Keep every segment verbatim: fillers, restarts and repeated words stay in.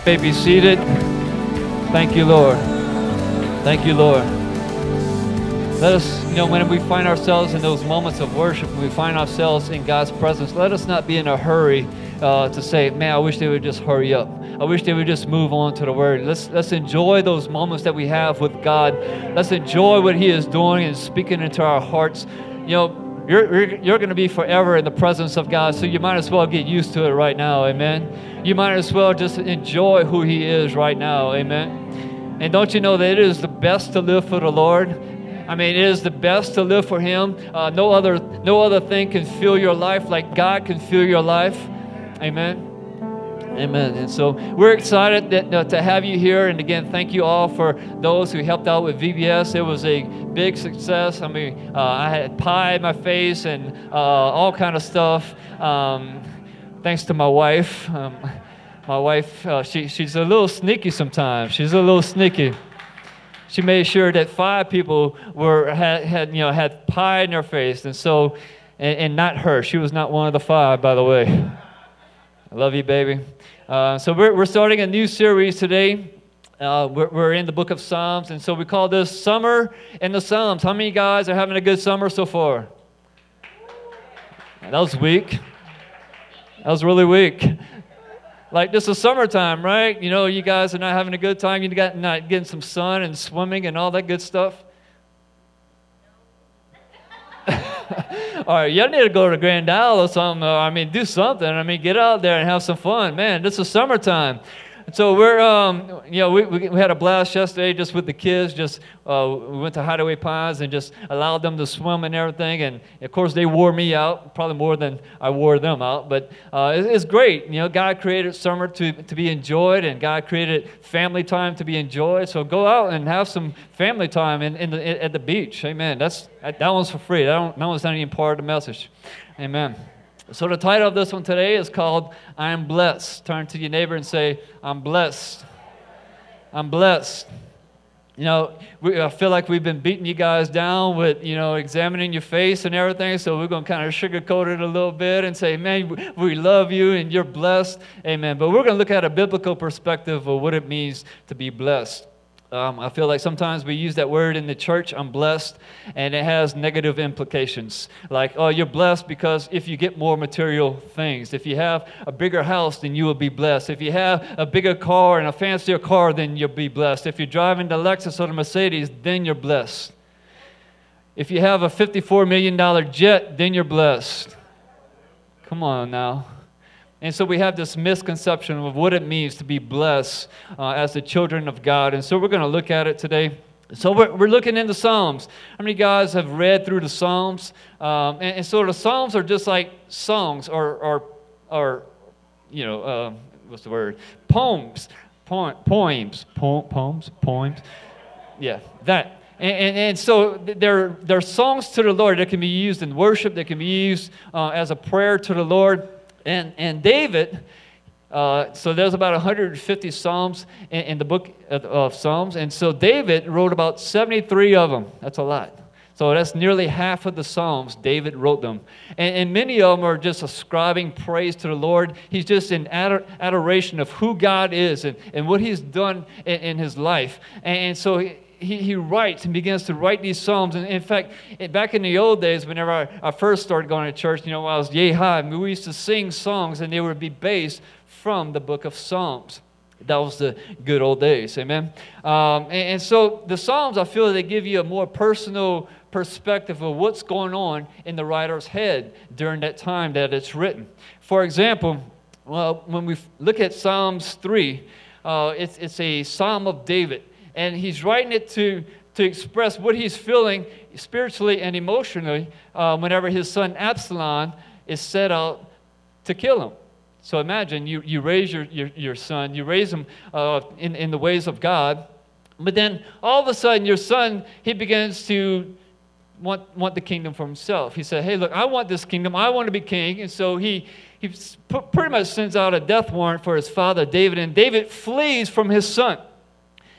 may be seated. Thank you, Lord. Thank you, Lord. Let us, you know, when we find ourselves in those moments of worship, when we find ourselves in God's presence, let us not be in a hurry uh, to say, man, I wish they would just hurry up. I wish they would just move on to the Word. Let's, let's enjoy those moments that we have with God. Let's enjoy what He is doing and speaking into our hearts. You know, you're, you're, you're going to be forever in the presence of God, so you might as well get used to it right now, amen? You might as well just enjoy who He is right now, amen? And don't you know that it is the best to live for the Lord? I mean, it is the best to live for Him. Uh, no other, no other thing can fill your life like God can fill your life. Amen. Amen. And so we're excited that, uh, to have you here. And again, thank you all for those who helped out with V B S. It was a big success. I mean, uh, I had pie in my face and uh, all kind of stuff. Um, thanks to my wife. Um, my wife, uh, she, she's a little sneaky sometimes. She's a little sneaky. She made sure that five people were had, had you know had pie in their face, and so and, and not her. She was not one of the five, by the way. I love you, baby. Uh, so we're we're starting a new series today. Uh, we're, we're in the book of Psalms, and so we call this Summer in the Psalms. How many guys are having a good summer so far? That was weak. That was really weak. Like, this is summertime, right? You know, you guys are not having a good time. You got not getting some sun and swimming and all that good stuff. All right, y'all need to go to Grand Isle or something. Or, I mean, do something. I mean, get out there and have some fun. Man, this is summertime. And so we're, um, you know, we, we had a blast yesterday just with the kids. Just uh, we went to Hideaway Pines and just allowed them to swim and everything. And of course, they wore me out, probably more than I wore them out. But uh, it, it's great. You know, God created summer to to be enjoyed, and God created family time to be enjoyed. So go out and have some family time in, in the, at the beach. Amen. That's that one's for free. That, don't, that one's not even part of the message. Amen. So the title of this one today is called, I Am Blessed. Turn to your neighbor and say, I'm blessed. I'm blessed. You know, we, I feel like we've been beating you guys down with, you know, examining your face and everything, so we're going to kind of sugarcoat it a little bit and say, man, we, we love you and you're blessed. Amen. But we're going to look at a biblical perspective of what it means to be blessed. Um, I feel like sometimes we use that word in the church, I'm blessed, and it has negative implications. Like, oh, you're blessed because if you get more material things. If you have a bigger house, then you will be blessed. If you have a bigger car and a fancier car, then you'll be blessed. If you're driving the Lexus or the Mercedes, then you're blessed. If you have a fifty-four million dollar jet, then you're blessed. Come on now. And so we have this misconception of what it means to be blessed uh, as the children of God. And so we're going to look at it today. So we're, we're looking in the Psalms. How many guys have read through the Psalms? Um, and, and so the Psalms are just like songs or, or, or you know, uh, what's the word? Poems. Po- poems. Po- poems? Poems? Yeah, that. And, and, and so they're, they're songs to the Lord that can be used in worship, that can be used uh, as a prayer to the Lord. And and David, uh, so there's about one hundred fifty Psalms in, in the book of, of Psalms. And so David wrote about seventy-three of them. That's a lot. So that's nearly half of the Psalms, David wrote them. And, and many of them are just ascribing praise to the Lord. He's just in ador- adoration of who God is and, and what He's done in, in His life. And, and so he, He, he writes and begins to write these psalms. And in fact, back in the old days, whenever I, I first started going to church, you know, when I was yay high, I mean, we used to sing songs, and they would be based from the book of Psalms. That was the good old days, amen? Um, and, and so the Psalms, I feel they give you a more personal perspective of what's going on in the writer's head during that time that it's written. For example, well, when we look at Psalms three, uh, it's, it's a Psalm of David. And he's writing it to, to express what he's feeling spiritually and emotionally uh, whenever his son Absalom is set out to kill him. So imagine you, you raise your, your, your son, you raise him uh, in, in the ways of God, but then all of a sudden your son, he begins to want, want the kingdom for himself. He said, hey, look, I want this kingdom. I want to be king. And so he, he pretty much sends out a death warrant for his father, David, and David flees from his son.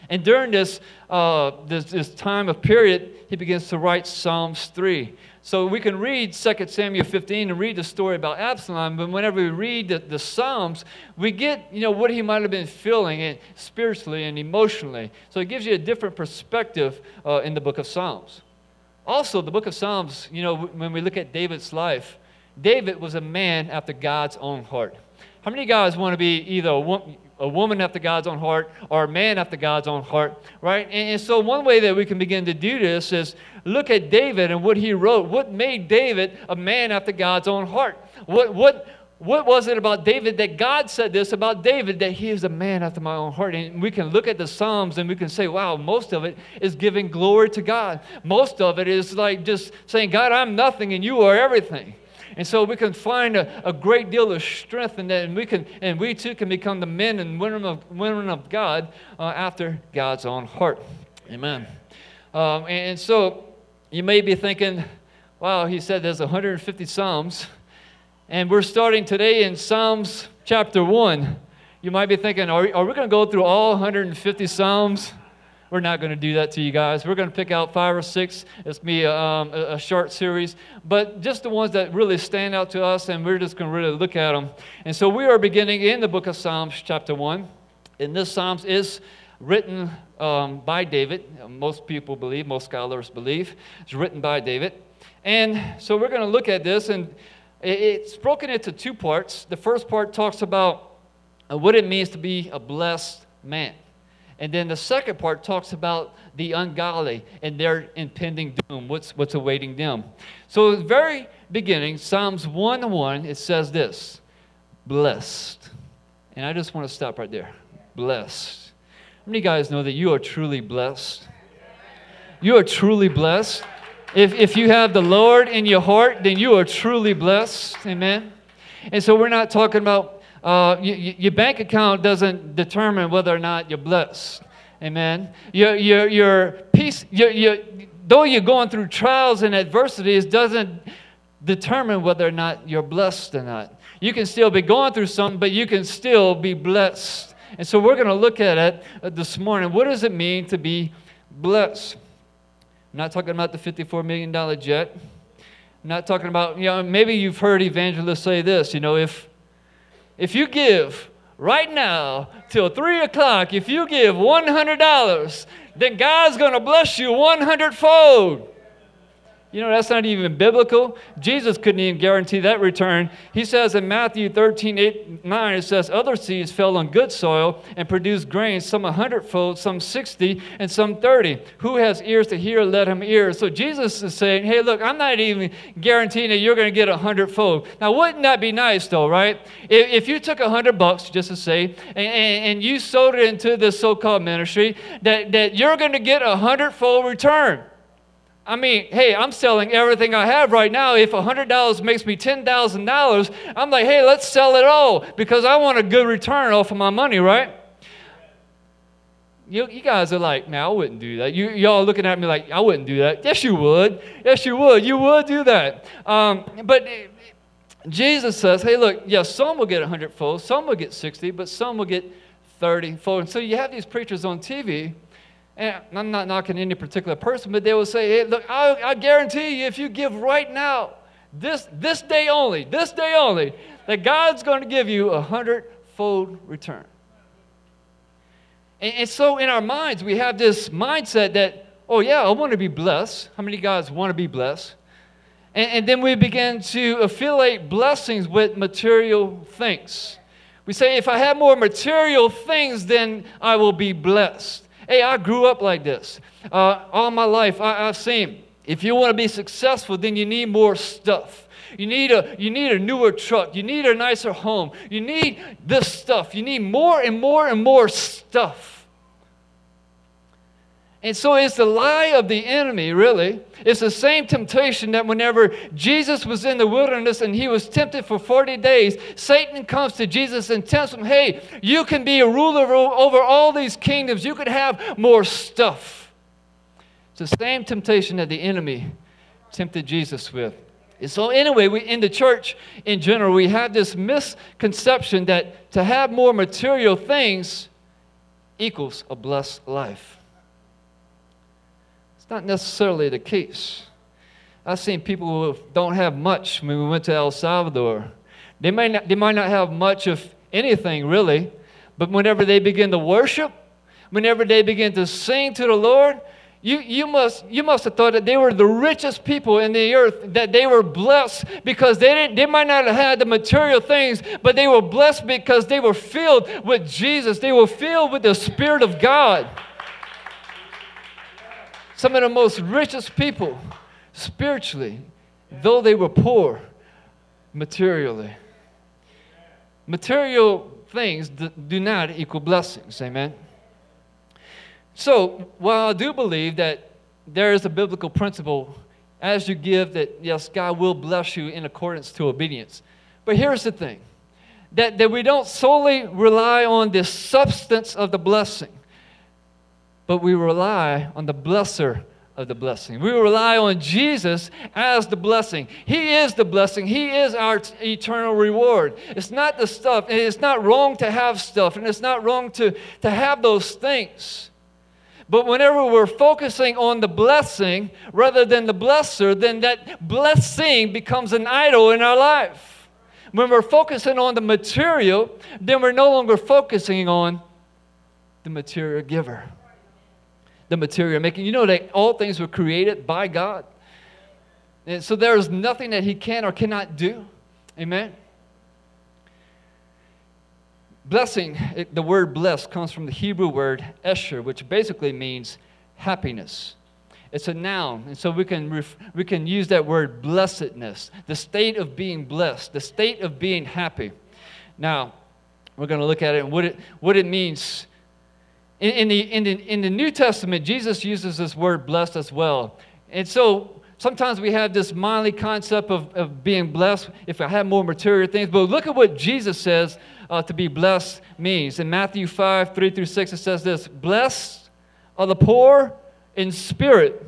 And during this, uh, this, this time of period, he begins to write Psalms three. So we can read Second Samuel fifteen and read the story about Absalom, but whenever we read the, the Psalms, we get, you know, what he might have been feeling and spiritually and emotionally. So it gives you a different perspective uh, in the book of Psalms. Also, the book of Psalms, you know, when we look at David's life, David was a man after God's own heart. How many guys want to be either a woman, a woman after God's own heart or a man after God's own heart, right? And, and so one way that we can begin to do this is look at David and what he wrote. What made David a man after God's own heart? What, what, what was it about David that God said this about David, that he is a man after my own heart? And we can look at the Psalms and we can say, wow, most of it is giving glory to God. Most of it is like just saying, God, I'm nothing and you are everything. And so we can find a, a great deal of strength in that, and we can, and we too can become the men and women of, women of God uh, after God's own heart. Amen. Um, and, and so you may be thinking, wow, he said there's one hundred fifty Psalms, and we're starting today in Psalms chapter one. You might be thinking, are, are we going to go through all one hundred fifty Psalms? We're not going to do that to you guys. We're going to pick out five or six. It's going to be a, um, a, a short series, but just the ones that really stand out to us, and we're just going to really look at them. And so we are beginning in the book of Psalms, chapter one. And this Psalms is written um, by David. Most people believe, most scholars believe, it's written by David. And so we're going to look at this, and it's broken into two parts. The first part talks about what it means to be a blessed man. And then the second part talks about the ungodly and their impending doom, what's, what's awaiting them. So at the very beginning, Psalms one one, it says this, blessed. And I just want to stop right there. Blessed. How many of you guys know that you are truly blessed? You are truly blessed. If, if you have the Lord in your heart, then you are truly blessed. Amen. And so we're not talking about Uh, you, you, your bank account doesn't determine whether or not you're blessed. Amen. Your, your, your peace, your, your, though you're going through trials and adversities, doesn't determine whether or not you're blessed or not. You can still be going through something, but you can still be blessed. And so we're going to look at it this morning. What does it mean to be blessed? I'm not talking about the fifty-four million dollar jet. I'm not talking about, you know, maybe you've heard evangelists say this, you know, if If you give right now till three o'clock, if you give one hundred dollars, then God's going to bless you one hundred fold. You know, that's not even biblical. Jesus couldn't even guarantee that return. He says in Matthew thirteen, eight, nine, it says, other seeds fell on good soil and produced grain, some a hundredfold, some sixty, and some thirty. Who has ears to hear, let him hear. So Jesus is saying, hey, look, I'm not even guaranteeing that you're going to get a hundredfold. Now, wouldn't that be nice, though, right? If, if you took a hundred bucks, just to say, and, and, and you sowed it into this so-called ministry, that, that you're going to get a hundredfold return. I mean, hey, I'm selling everything I have right now. If one hundred dollars makes me ten thousand dollars, I'm like, hey, let's sell it all because I want a good return off of my money, right? You, you guys are like, man, I wouldn't do that. You, y'all looking at me like, I wouldn't do that. Yes, you would. Yes, you would. You would do that. Um, but Jesus says, hey, look, yes, yeah, some will get one hundred fold, some will get sixty, but some will get thirty fold. And so you have these preachers on T V. And I'm not knocking any particular person, but they will say, hey, look, I, I guarantee you if you give right now, this, this day only, this day only, that God's going to give you a hundredfold return. And, and so in our minds, we have this mindset that, oh, yeah, I want to be blessed. How many guys want to be blessed? And, and then we begin to affiliate blessings with material things. We say, if I have more material things, then I will be blessed. Hey, I grew up like this. Uh, all my life, I, I've seen, if you want to be successful, then you need more stuff. You need, a, you need a newer truck. You need a nicer home. You need this stuff. You need more and more and more stuff. And so it's the lie of the enemy, really. It's the same temptation that whenever Jesus was in the wilderness and he was tempted for forty days, Satan comes to Jesus and tells him, hey, you can be a ruler over all these kingdoms. You could have more stuff. It's the same temptation that the enemy tempted Jesus with. And so anyway, we, in the church in general, we have this misconception that to have more material things equals a blessed life. It's not necessarily the case. I've seen people who don't have much when we went to El Salvador. They might not, they might not have much of anything really, but whenever they begin to worship, whenever they begin to sing to the Lord, You, you, must, you must have thought that they were the richest people in the earth, that they were blessed because they, didn't, they might not have had the material things, but they were blessed because they were filled with Jesus. They were filled with the Spirit of God. Some of the most richest people spiritually, though they were poor materially. Material things do not equal blessings. Amen. So, while I do believe that there is a biblical principle as you give that, yes, God will bless you in accordance to obedience. But here's the thing, that, that we don't solely rely on the substance of the blessing, but we rely on the blesser of the blessing. We rely on Jesus as the blessing. He is the blessing. He is our t- eternal reward. It's not the stuff, and it's not wrong to have stuff, and it's not wrong to, to have those things. But whenever we're focusing on the blessing rather than the blesser, then that blessing becomes an idol in our life. When we're focusing on the material, then we're no longer focusing on the material giver. The material maker. You know that all things were created by God. And so there is nothing that He can or cannot do. Amen. Blessing, it, the word blessed comes from the Hebrew word esher, which basically means happiness. It's a noun, and so we can ref, we can use that word blessedness, the state of being blessed, the state of being happy. Now, we're going to look at it and what it what it means. In, in the in the in the New Testament, Jesus uses this word blessed as well, and so sometimes we have this mindly concept of, of being blessed if I have more material things. But look at what Jesus says uh, to be blessed means. In Matthew five, three through six, it says this: Blessed are the poor in spirit,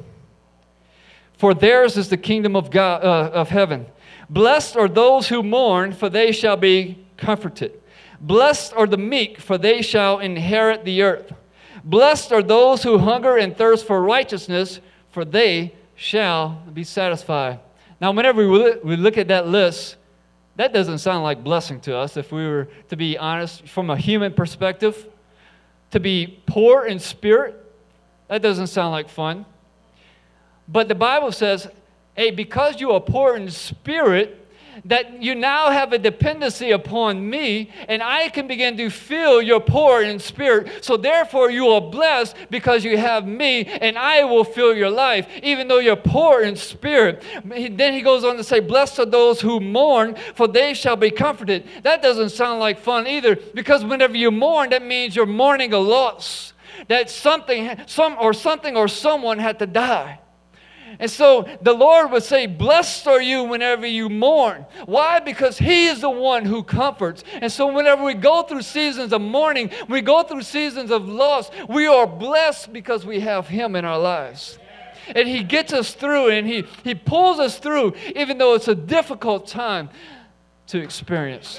for theirs is the kingdom of God, uh, of heaven. Blessed are those who mourn, for they shall be comforted. Blessed are the meek, for they shall inherit the earth. Blessed are those who hunger and thirst for righteousness, for they shall be satisfied. Now, whenever we look at that list, that doesn't sound like blessing to us, if we were to be honest, from a human perspective. To be poor in spirit, that doesn't sound like fun. But the Bible says, hey, because you are poor in spirit, that you now have a dependency upon me, and I can begin to feel you're poor in spirit. So therefore you are blessed because you have me, and I will fill your life, even though you're poor in spirit. Then he goes on to say, blessed are those who mourn, for they shall be comforted. That doesn't sound like fun either, because whenever you mourn, that means you're mourning a loss. That something, some or something or someone had to die. And so the Lord would say, blessed are you whenever you mourn. Why? Because He is the one who comforts. And so whenever we go through seasons of mourning, we go through seasons of loss, we are blessed because we have Him in our lives. And He gets us through, and He, he pulls us through, even though it's a difficult time to experience.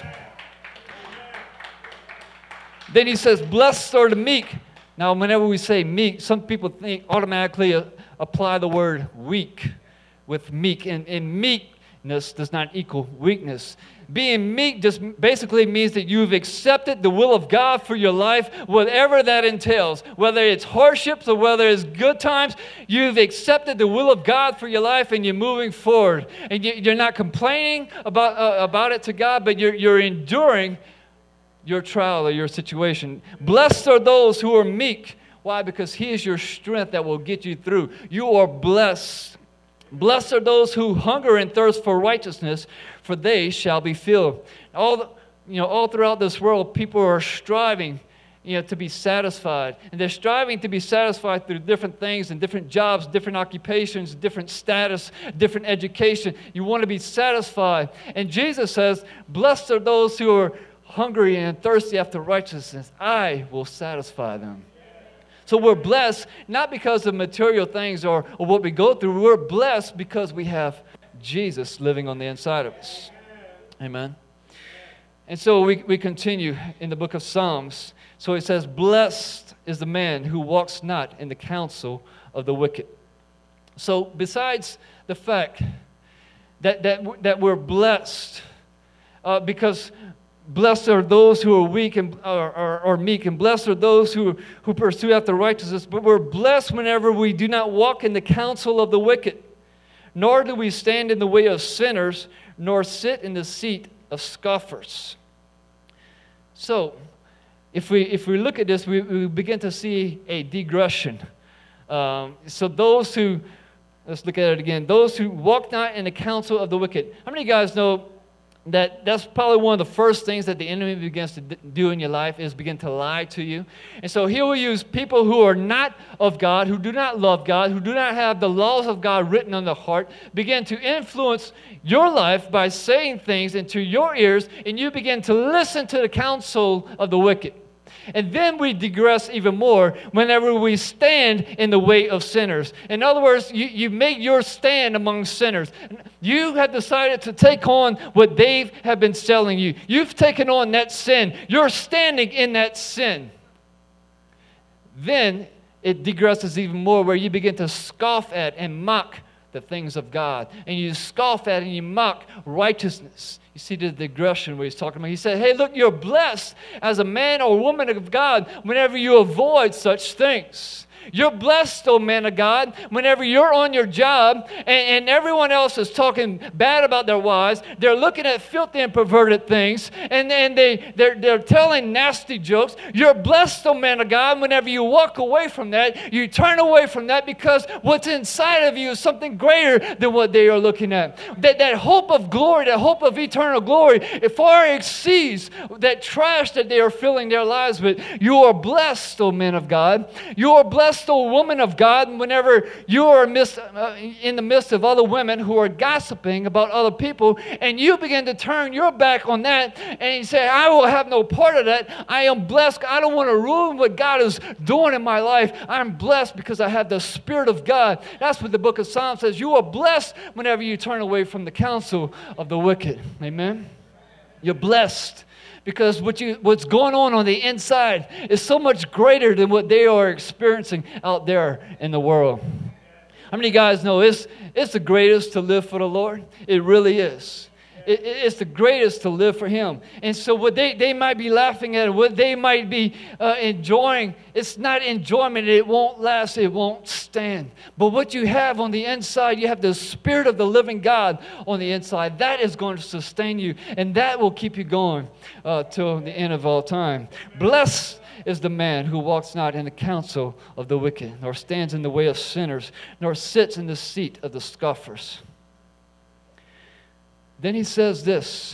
Then He says, blessed are the meek. Now, whenever we say meek, some people think automatically uh, apply the word weak with meek. And, and meekness does not equal weakness. Being meek just basically means that you've accepted the will of God for your life, whatever that entails. Whether it's hardships or whether it's good times, you've accepted the will of God for your life and you're moving forward. And you, you're not complaining about, uh, about it to God, but you're, you're enduring your trial or your situation. Blessed are those who are meek. Why? Because He is your strength that will get you through. You are blessed. Blessed are those who hunger and thirst for righteousness, for they shall be filled. All the, you know, all throughout this world, people are striving, you know, to be satisfied, and they're striving to be satisfied through different things and different jobs, different occupations, different status, different education. You want to be satisfied, and Jesus says, "Blessed are those who are hungry and thirsty after righteousness. I will satisfy them." So we're blessed not because of material things or, or what we go through. We're blessed because we have Jesus living on the inside of us. Amen. And so we, we continue in the book of Psalms. So it says, blessed is the man who walks not in the counsel of the wicked. So besides the fact that, that, that we're blessed, uh, because blessed are those who are weak and or, or, or meek, and blessed are those who, who pursue after righteousness, but we're blessed whenever we do not walk in the counsel of the wicked, nor do we stand in the way of sinners, nor sit in the seat of scoffers. So, if we, if we look at this, we, we begin to see a digression. Um, so those who, let's look at it again, those who walk not in the counsel of the wicked. How many of you guys know that that's probably one of the first things that the enemy begins to do in your life is begin to lie to you? And so he will use people who are not of God, who do not love God, who do not have the laws of God written on their heart, begin to influence your life by saying things into your ears, and you begin to listen to the counsel of the wicked. And then we digress even more whenever we stand in the way of sinners. In other words, you, you make your stand among sinners. You have decided to take on what they have been selling you. You've taken on that sin. You're standing in that sin. Then it digresses even more where you begin to scoff at and mock the things of God. And you scoff at and you mock righteousness. You see the digression where he's talking about. He said, hey, look, you're blessed as a man or woman of God whenever you avoid such things. You're blessed, oh man of God, whenever you're on your job and, and everyone else is talking bad about their wives. They're looking at filthy and perverted things, and, and they, they're, they're telling nasty jokes. You're blessed, oh man of God, whenever you walk away from that. You turn away from that because what's inside of you is something greater than what they are looking at. That, that hope of glory, that hope of eternal glory, it far exceeds that trash that they are filling their lives with. You are blessed, oh man of God. You are blessed, oh woman of God, whenever you are amidst, uh, in the midst of other women who are gossiping about other people, and you begin to turn your back on that, and you say, I will have no part of that. I am blessed. I don't want to ruin what God is doing in my life. I'm blessed because I have the Spirit of God. That's what the book of Psalms says. You are blessed whenever you turn away from the counsel of the wicked. Amen? You're blessed. Because what you, what's going on on the inside is so much greater than what they are experiencing out there in the world. How many guys know it's, it's the greatest to live for the Lord? It really is. It, it's the greatest to live for Him. And so what they, they might be laughing at, what they might be uh, enjoying, it's not enjoyment. It won't last. It won't stand. But what you have on the inside, you have the Spirit of the living God on the inside. That is going to sustain you, and that will keep you going uh, till the end of all time. Blessed is the man who walks not in the counsel of the wicked, nor stands in the way of sinners, nor sits in the seat of the scoffers. Then he says this,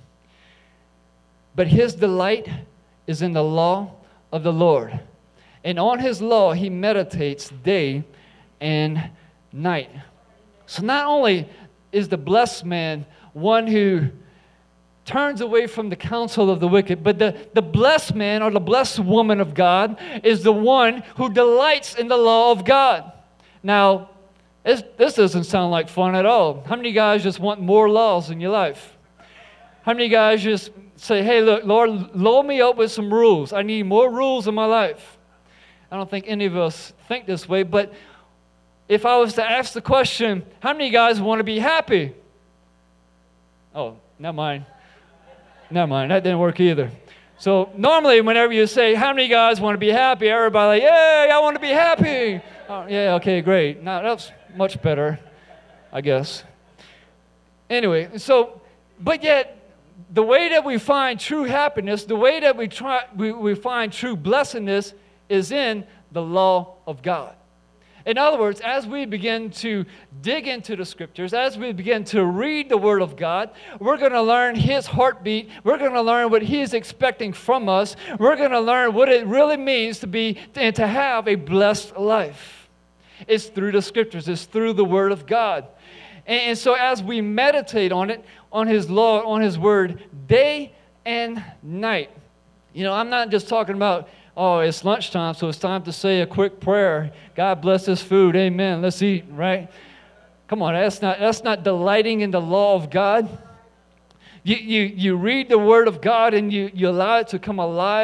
but his delight is in the law of the Lord, and on his law he meditates day and night. So not only is the blessed man one who turns away from the counsel of the wicked, but the, the blessed man or the blessed woman of God is the one who delights in the law of God. Now, This, this doesn't sound like fun at all. How many guys just want more laws in your life? How many guys just say, hey, look, Lord, load me up with some rules. I need more rules in my life. I don't think any of us think this way, but if I was to ask the question, how many guys want to be happy? Oh, never mind. Never mind. That didn't work either. So normally whenever you say, how many guys want to be happy, everybody like, yay, I want to be happy. Oh, yeah, okay, great. Now that's much better, I guess. Anyway, so, but yet, the way that we find true happiness, the way that we try, we, we find true blessedness is in the law of God. In other words, as we begin to dig into the Scriptures, as we begin to read the Word of God, we're going to learn His heartbeat. We're going to learn what He is expecting from us. We're going to learn what it really means to be and to have a blessed life. It's through the Scriptures. It's through the Word of God. And, and so as we meditate on it, on His law, on His Word, day and night. You know, I'm not just talking about, oh, it's lunchtime, so it's time to say a quick prayer. God bless this food. Amen. Let's eat, right? Come on, that's not, that's not delighting in the law of God. You, you, you read the Word of God and you, you allow it to come alive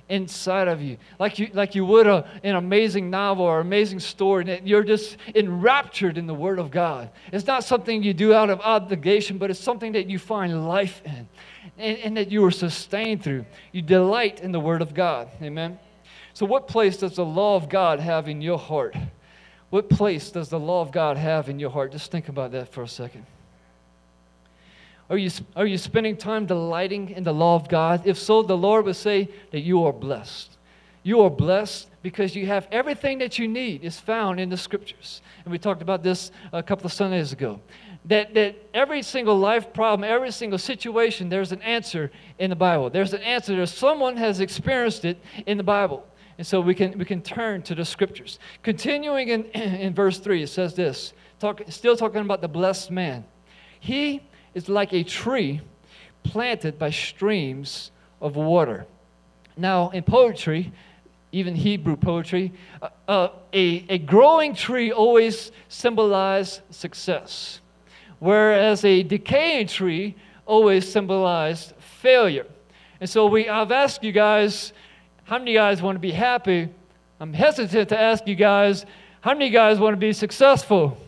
inside of you, like you like you would a, an amazing novel or amazing story, and that you're just enraptured in the Word of God. It's not something you do out of obligation, but it's something that you find life in, and, and that you are sustained through. You delight in the Word of God. Amen? So what place does the law of God have in your heart? What place does the law of God have in your heart? Just think about that for a second. Are you, are you spending time delighting in the law of God? If so, the Lord would say that you are blessed. You are blessed because you have everything that you need is found in the Scriptures. And we talked about this a couple of Sundays ago. That, that every single life problem, every single situation, there's an answer in the Bible. There's an answer. There's someone has experienced it in the Bible. And so we can, we can turn to the Scriptures. Continuing in, in verse three, it says this, talk, still talking about the blessed man. He is like a tree planted by streams of water. Now, in poetry, even Hebrew poetry, uh, uh, a, a growing tree always symbolized success, whereas a decaying tree always symbolized failure. And so we, I've asked you guys, how many of you guys want to be happy? I'm hesitant to ask you guys, how many of you guys want to be successful?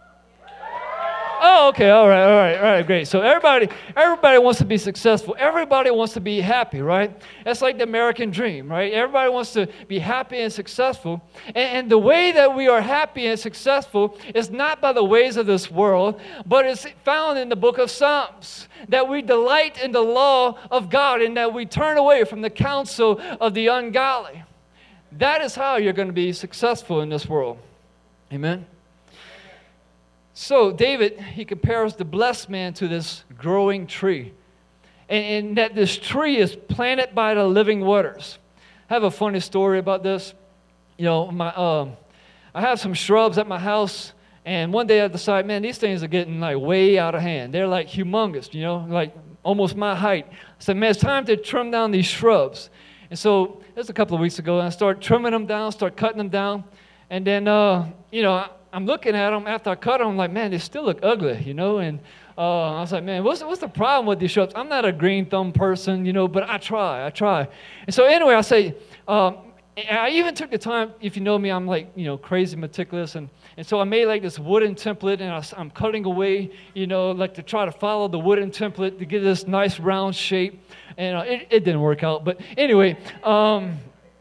Oh, okay, all right, all right, all right, great. So everybody, everybody wants to be successful. Everybody wants to be happy, right? That's like the American dream, right? Everybody wants to be happy and successful. And, and the way that we are happy and successful is not by the ways of this world, but it's found in the book of Psalms, that we delight in the law of God and that we turn away from the counsel of the ungodly. That is how you're going to be successful in this world. Amen? So David, he compares the blessed man to this growing tree. And, and that this tree is planted by the living waters. I have a funny story about this. You know, my um, I have some shrubs at my house. And one day I decided, man, these things are getting like way out of hand. They're like humongous, you know, like almost my height. I said, man, it's time to trim down these shrubs. And so it was a couple of weeks ago, and I started trimming them down, started cutting them down. And then, uh, you know, I'm looking at them after I cut them. I'm like, man, they still look ugly, you know. And uh, I was like, man, what's, what's the problem with these shrubs? I'm not a green thumb person, you know, but I try, I try. And so anyway, I say, um, I even took the time, if you know me, I'm like, you know, crazy meticulous. And, and so I made like this wooden template, and I, I'm cutting away, you know, like to try to follow the wooden template to get this nice round shape. And uh, it, it didn't work out. But anyway, um,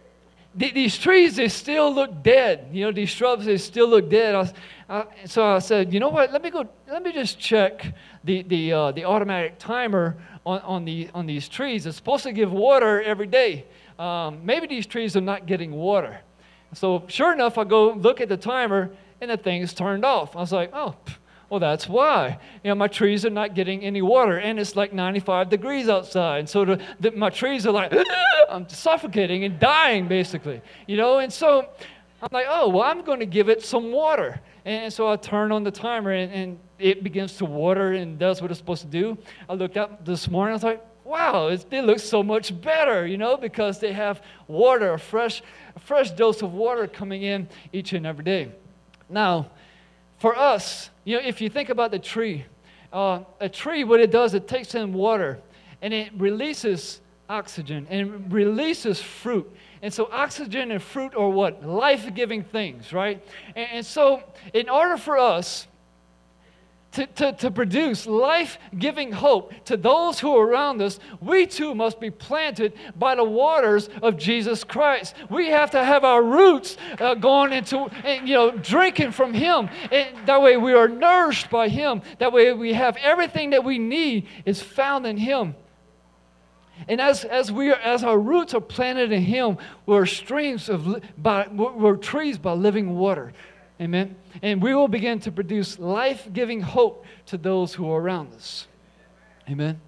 these trees, they still look dead. You know, these shrubs, they still look dead. I was, I, so I said, you know what? Let me go. Let me just check the the uh, the automatic timer on on the on these trees. It's supposed to give water every day. Um, maybe these trees are not getting water. So sure enough, I go look at the timer, and the thing is turned off. I was like, oh, well, that's why. You know, my trees are not getting any water, and it's like ninety-five degrees outside. And so the, the, my trees are like, I'm suffocating and dying, basically. You know, and so I'm like, oh, well, I'm going to give it some water. And so I turn on the timer, and, and it begins to water and does what it's supposed to do. I looked up this morning, I was like, wow, it's, they look so much better, you know, because they have water, a fresh, a fresh dose of water coming in each and every day. Now, for us, you know, if you think about the tree, uh, a tree, what it does, it takes in water, and it releases oxygen, and it releases fruit. And so oxygen and fruit are what? Life-giving things, right? And, and so in order for us to, to, to produce life-giving hope to those who are around us, we too must be planted by the waters of Jesus Christ. We have to have our roots uh, going into, and, you know, drinking from Him. And that way we are nourished by Him. That way we have everything that we need is found in Him. And as as we are, as our roots are planted in Him, we're streams of by we're trees by living water, amen. And we will begin to produce life-giving hope to those who are around us, amen.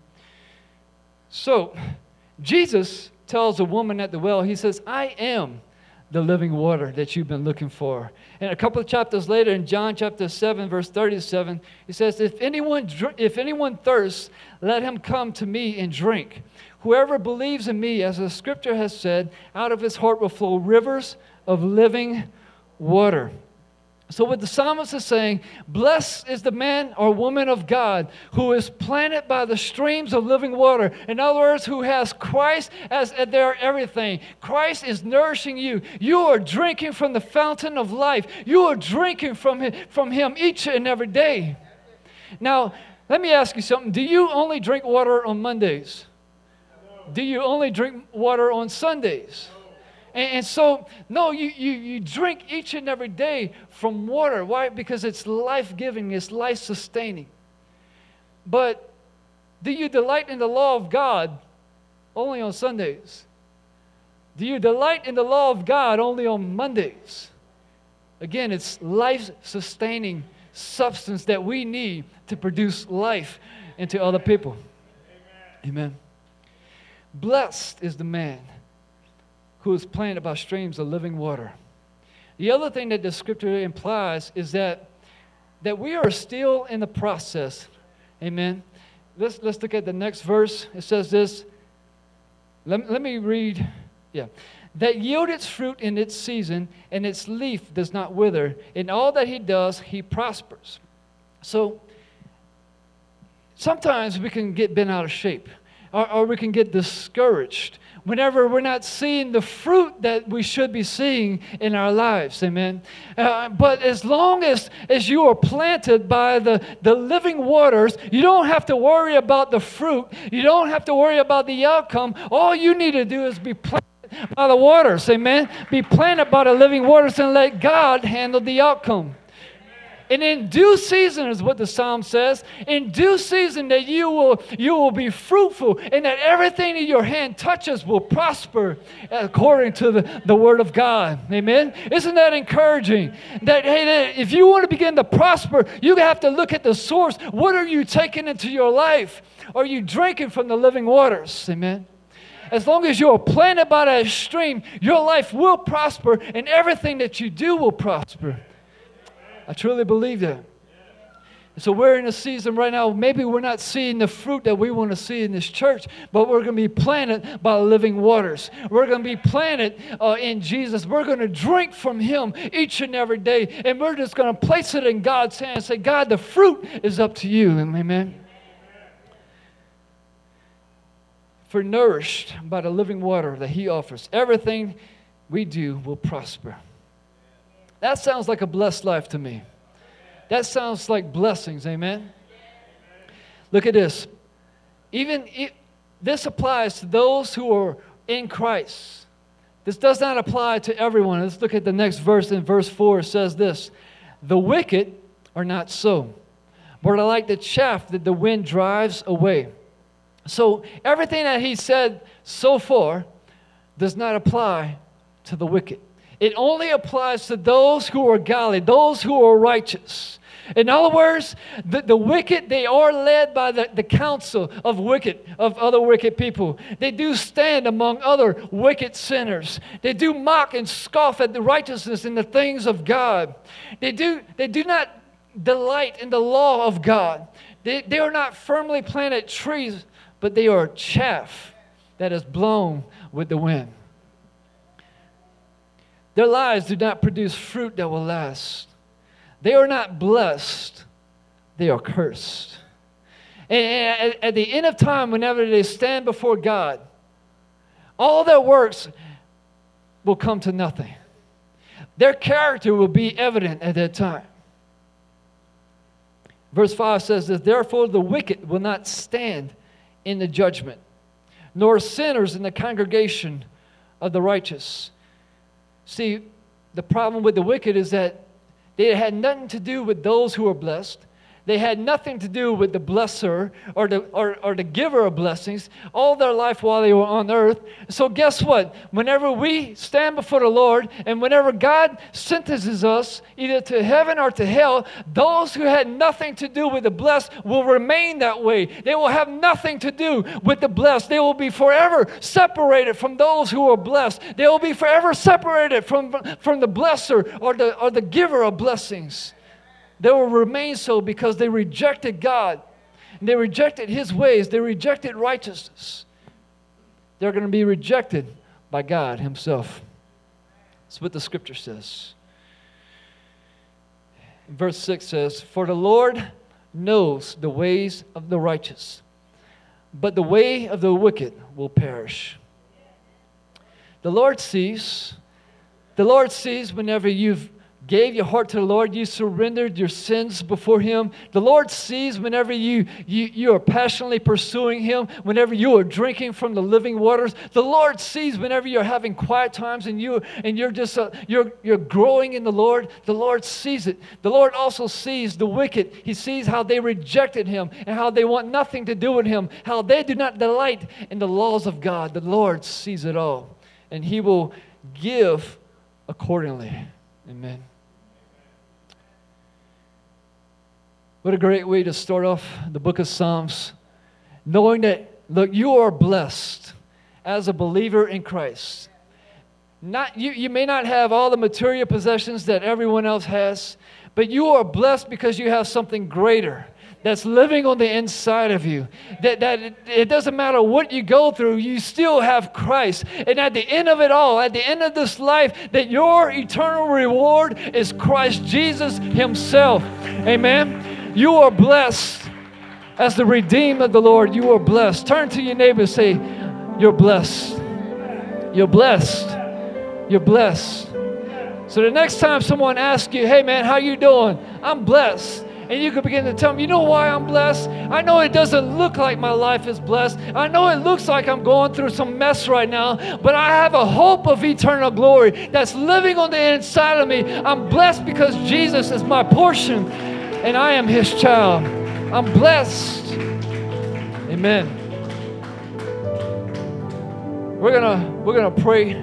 So, Jesus tells a woman at the well, He says, "I am the living water that you've been looking for." And a couple of chapters later, in John chapter seven, verse thirty-seven, He says, "If anyone if anyone thirsts, let him come to me and drink. Whoever believes in me, as the Scripture has said, out of his heart will flow rivers of living water." So what the psalmist is saying, blessed is the man or woman of God who is planted by the streams of living water. In other words, who has Christ as their everything. Christ is nourishing you. You are drinking from the fountain of life. You are drinking from him, from him each and every day. Now, let me ask you something. Do you only drink water on Mondays? Do you only drink water on Sundays? And, and so, no, you, you, you drink each and every day from water. Why? Because it's life-giving, it's life-sustaining. But do you delight in the law of God only on Sundays? Do you delight in the law of God only on Mondays? Again, it's life-sustaining substance that we need to produce life into other people. Amen. Amen. Blessed is the man who is planted by streams of living water. The other thing that the scripture implies is that, that we are still in the process. Amen. Let's, let's look at the next verse. It says this. Let, let me read. Yeah. That yield its fruit in its season, and its leaf does not wither. In all that he does, he prospers. So, sometimes we can get bent out of shape, or, or we can get discouraged whenever we're not seeing the fruit that we should be seeing in our lives. Amen. Uh, but as long as, as you are planted by the, the living waters, you don't have to worry about the fruit. You don't have to worry about the outcome. All you need to do is be planted by the waters. Amen. Be planted by the living waters and let God handle the outcome. And in due season is what the psalm says. In due season that you will, you will be fruitful and that everything that your hand touches will prosper according to the, the word of God. Amen? Isn't that encouraging? That, hey, that if you want to begin to prosper, you have to look at the source. What are you taking into your life? Are you drinking from the living waters? Amen? As long as you are planted by that stream, your life will prosper and everything that you do will prosper. I truly believe that. So we're in a season right now, maybe we're not seeing the fruit that we want to see in this church, but we're going to be planted by living waters. We're going to be planted uh, in Jesus. We're going to drink from him each and every day, and we're just going to place it in God's hand and say, God, the fruit is up to you. Amen. For nourished by the living water that he offers, everything we do will prosper. That sounds like a blessed life to me. That sounds like blessings, amen? Look at this. Even it, this applies to those who are in Christ. This does not apply to everyone. Let's look at the next verse. In verse four, it says this. The wicked are not so, but are like the chaff that the wind drives away. So everything that he said so far does not apply to the wicked. It only applies to those who are godly, those who are righteous. In other words, the, the wicked, they are led by the, the counsel of wicked, of other wicked people. They do stand among other wicked sinners. They do mock and scoff at the righteousness and the things of God. They do, they do not delight in the law of God. They, they are not firmly planted trees, but they are chaff that is blown with the wind. Their lives do not produce fruit that will last. They are not blessed. They are cursed. And at the end of time, whenever they stand before God, all their works will come to nothing. Their character will be evident at that time. Verse five says this, therefore the wicked will not stand in the judgment, nor sinners in the congregation of the righteous. See, the problem with the wicked is that they had nothing to do with those who are blessed. They had nothing to do with the blesser or the, or, or the giver of blessings all their life while they were on earth. So guess what? Whenever we stand before the Lord and whenever God sentences us either to heaven or to hell, those who had nothing to do with the blessed will remain that way. They will have nothing to do with the blessed. They will be forever separated from those who are blessed. They will be forever separated from, from the blesser or the, or the giver of blessings. They will remain so because they rejected God. They rejected his ways. They rejected righteousness. They're going to be rejected by God himself. That's what the scripture says. verse six says, "For the Lord knows the ways of the righteous, but the way of the wicked will perish." The Lord sees. The Lord sees whenever you've gave your heart to the Lord, you surrendered your sins before Him. The Lord sees whenever you, you, you are passionately pursuing Him, whenever you are drinking from the living waters. The Lord sees whenever you're having quiet times and, you, and you're just uh, you're, you're growing in the Lord. The Lord sees it. The Lord also sees the wicked. He sees how they rejected Him and how they want nothing to do with Him, how they do not delight in the laws of God. The Lord sees it all, and He will give accordingly. Amen. What a great way to start off the book of Psalms, knowing that, look, you are blessed as a believer in Christ. Not, you, you may not have all the material possessions that everyone else has, but you are blessed because you have something greater that's living on the inside of you. That, that it, it doesn't matter what you go through, you still have Christ. And at the end of it all, at the end of this life, that your eternal reward is Christ Jesus Himself. Amen. You are blessed as the redeemed of the Lord. You are blessed. Turn to your neighbor and say, "You're blessed. You're blessed. You're blessed." So the next time someone asks you, "Hey man, how you doing?" "I'm blessed." And you can begin to tell them, "You know why I'm blessed? I know it doesn't look like my life is blessed. I know it looks like I'm going through some mess right now, but I have a hope of eternal glory that's living on the inside of me. I'm blessed because Jesus is my portion, and I am His child. I'm blessed." Amen. We're gonna we're gonna pray.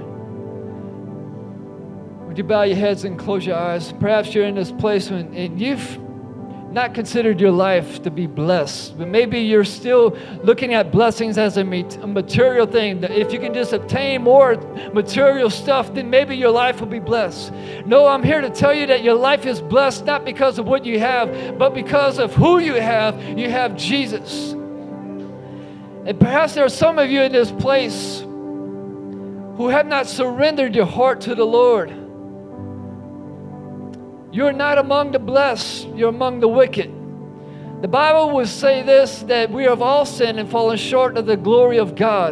Would you bow your heads and close your eyes? Perhaps you're in this place when, and you've not considered your life to be blessed, but maybe you're still looking at blessings as a, a material thing. That if you can just obtain more material stuff, then maybe your life will be blessed. No, I'm here to tell you that your life is blessed not because of what you have, but because of who you have. You have Jesus. And perhaps there are some of you in this place who have not surrendered your heart to the Lord. You're not among the blessed, you're among the wicked. The Bible would say this, that we have all sinned and fallen short of the glory of God.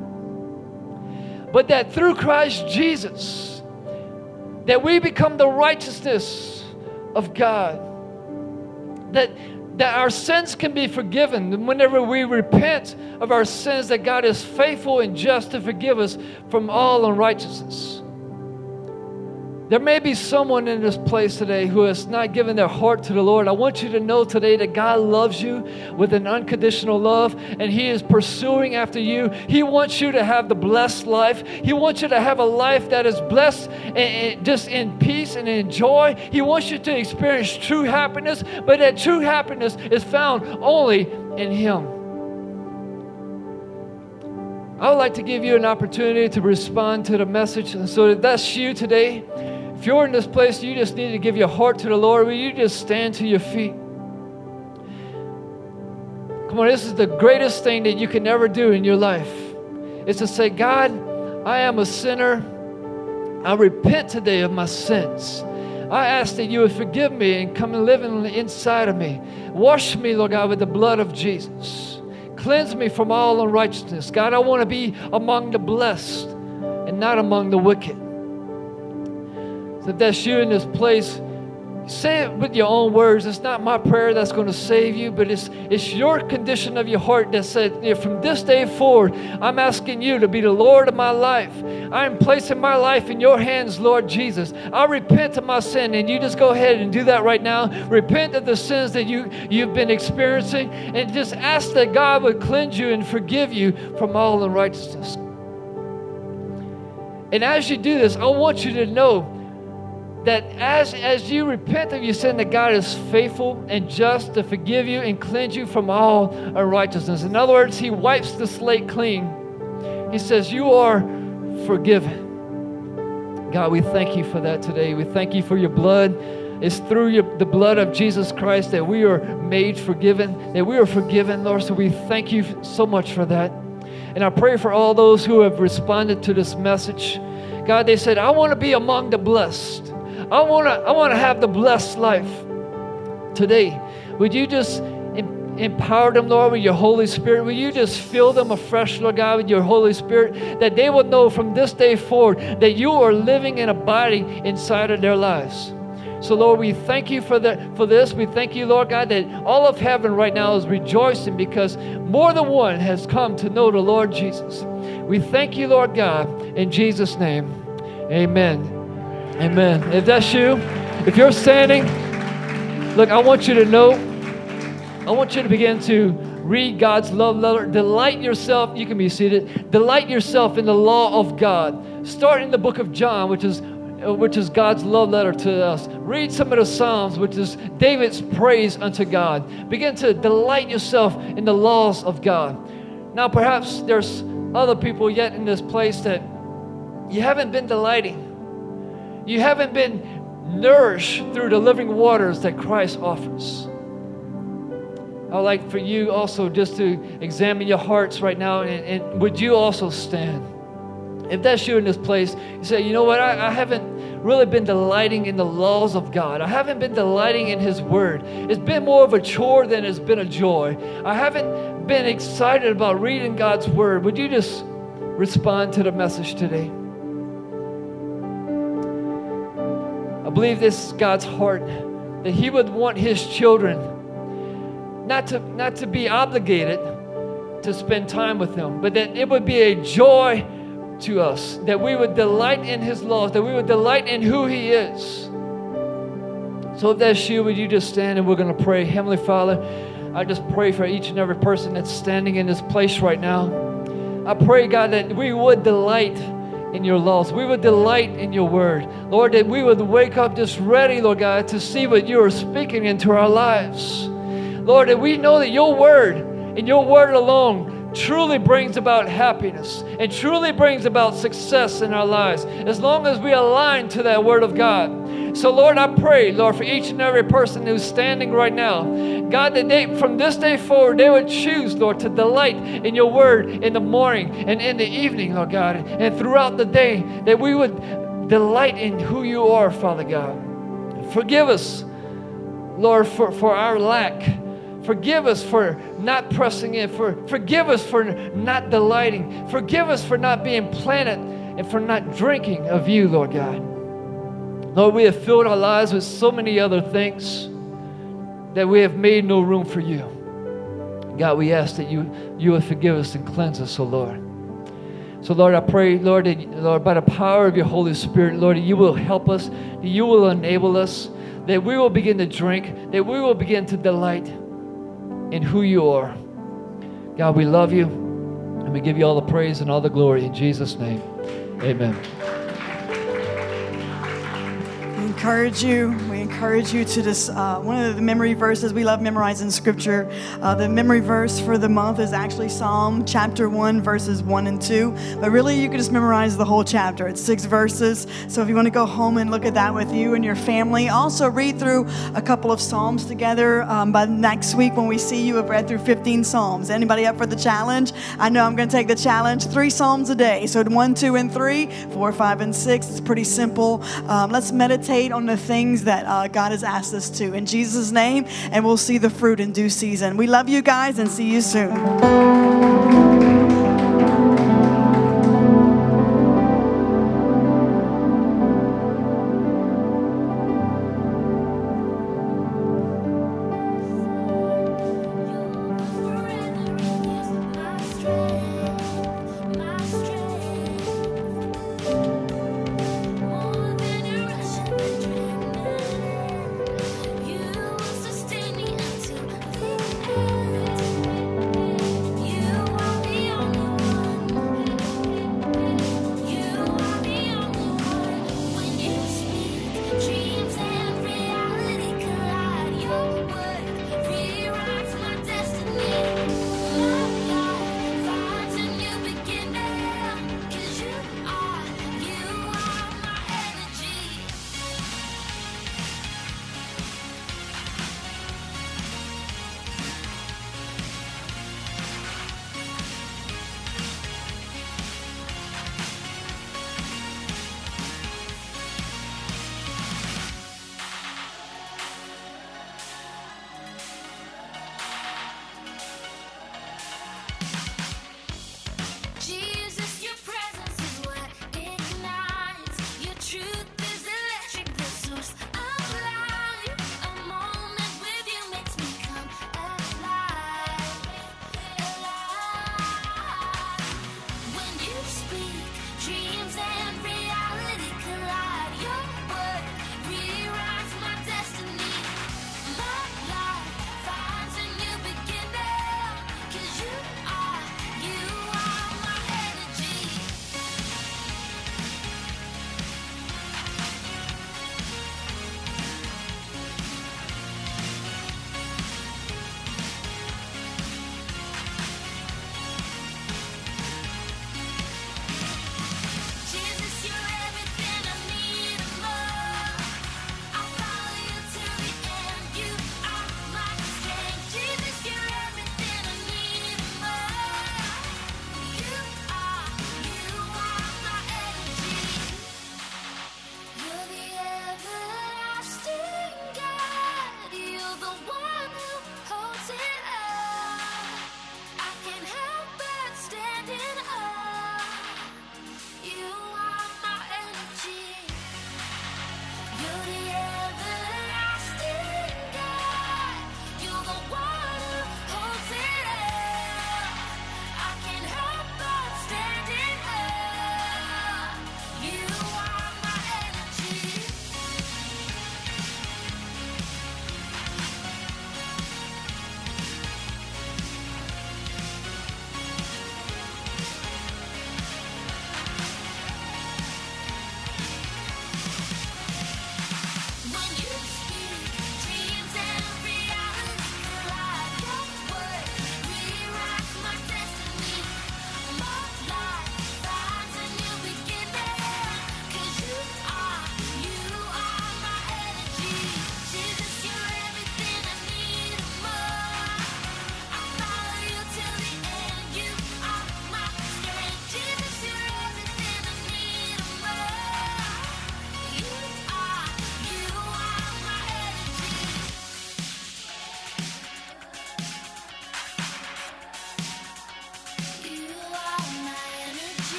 But that through Christ Jesus, that we become the righteousness of God. That, that our sins can be forgiven. And whenever we repent of our sins, that God is faithful and just to forgive us from all unrighteousness. There may be someone in this place today who has not given their heart to the Lord. I want you to know today that God loves you with an unconditional love, and He is pursuing after you. He wants you to have the blessed life. He wants you to have a life that is blessed and, and just in peace and in joy. He wants you to experience true happiness, but that true happiness is found only in Him. I would like to give you an opportunity to respond to the message. And so if that's you today, if you're in this place, you just need to give your heart to the Lord. Will you just stand to your feet? Come on, this is the greatest thing that you can ever do in your life. It's to say, "God, I am a sinner. I repent today of my sins. I ask that you would forgive me and come and live in the inside of me. Wash me, Lord God, with the blood of Jesus. Cleanse me from all unrighteousness. God, I want to be among the blessed and not among the wicked." So if that's you in this place, say it with your own words. It's not my prayer that's going to save you, but it's, it's your condition of your heart that said, you know, from this day forward, I'm asking you to be the Lord of my life. I'm placing my life in your hands, Lord Jesus. I repent of my sin, and you just go ahead and do that right now. Repent of the sins that you, you've been experiencing, and just ask that God would cleanse you and forgive you from all unrighteousness. And as you do this, I want you to know that as, as you repent of your sin, that God is faithful and just to forgive you and cleanse you from all unrighteousness. In other words, He wipes the slate clean. He says, you are forgiven. God, we thank you for that today. We thank you for your blood. It's through your, the blood of Jesus Christ that we are made forgiven, that we are forgiven, Lord. So we thank you so much for that. And I pray for all those who have responded to this message. God, they said, I want to be among the blessed. I want to I want to have the blessed life. today, would you just empower them, Lord, with your Holy Spirit? Will you just fill them afresh, Lord God, with your Holy Spirit, that they will know from this day forward that you are living and abiding inside of their lives. So, Lord, we thank you for, the, for this. We thank you, Lord God, that all of heaven right now is rejoicing because more than one has come to know the Lord Jesus. We thank you, Lord God, in Jesus' name. Amen. Amen. If that's you, if you're standing, look, I want you to know, I want you to begin to read God's love letter. Delight yourself, you can be seated. Delight yourself in the law of God. Start in the book of John, which is which is God's love letter to us. Read some of the Psalms, which is David's praise unto God. Begin to delight yourself in the laws of God. Now, perhaps there's other people yet in this place that you haven't been delighting. You haven't been nourished through the living waters that Christ offers. I would like for you also just to examine your hearts right now, and, and would you also stand? If that's you in this place, you say, you know what, I, I haven't really been delighting in the laws of God. I haven't been delighting in His Word. It's been more of a chore than it's been a joy. I haven't been excited about reading God's Word. Would you just respond to the message today? I believe this is God's heart, that He would want His children Not to, not to be obligated to spend time with Him, but that it would be a joy to us, that we would delight in His laws, that we would delight in who He is. So if that's you, would you just stand and we're going to pray. Heavenly Father, I just pray for each and every person that's standing in this place right now. I pray, God, that we would delight in your laws. We would delight in your word. Lord, that we would wake up just ready, Lord God, to see what you are speaking into our lives. Lord, that we know that your word and your word alone truly brings about happiness and truly brings about success in our lives as long as we align to that word of God. So, Lord, I pray, Lord, for each and every person who's standing right now, God, that they, from this day forward, they would choose, Lord, to delight in your word in the morning and in the evening, Lord God, and throughout the day, that we would delight in who you are, Father God. Forgive us, Lord, for, for our lack. Forgive us for not pressing in. For, forgive us for not delighting. Forgive us for not being planted and for not drinking of you, Lord God. Lord, we have filled our lives with so many other things that we have made no room for you. God, we ask that you, you would forgive us and cleanse us, oh Lord. So, Lord, I pray, Lord, that, Lord, by the power of your Holy Spirit, Lord, that you will help us, that you will enable us, that we will begin to drink, that we will begin to delight in who you are. God, we love you, and we give you all the praise and all the glory in Jesus' name. Amen. We encourage you. We encourage you to just, uh, one of the memory verses, we love memorizing scripture. Uh, the memory verse for the month is actually Psalm chapter one, verses one and two. But really, you can just memorize the whole chapter. It's six verses. So if you want to go home and look at that with you and your family, also read through a couple of Psalms together. Um, by next week when we see you, have read through fifteen Psalms. Anybody up for the challenge? I know I'm going to take the challenge. Three Psalms a day. So one, two, and three, four, five, and six. It's pretty simple. Um, let's meditate on the things that uh, God has asked us to. In Jesus' name, and we'll see the fruit in due season. We love you guys and see you soon.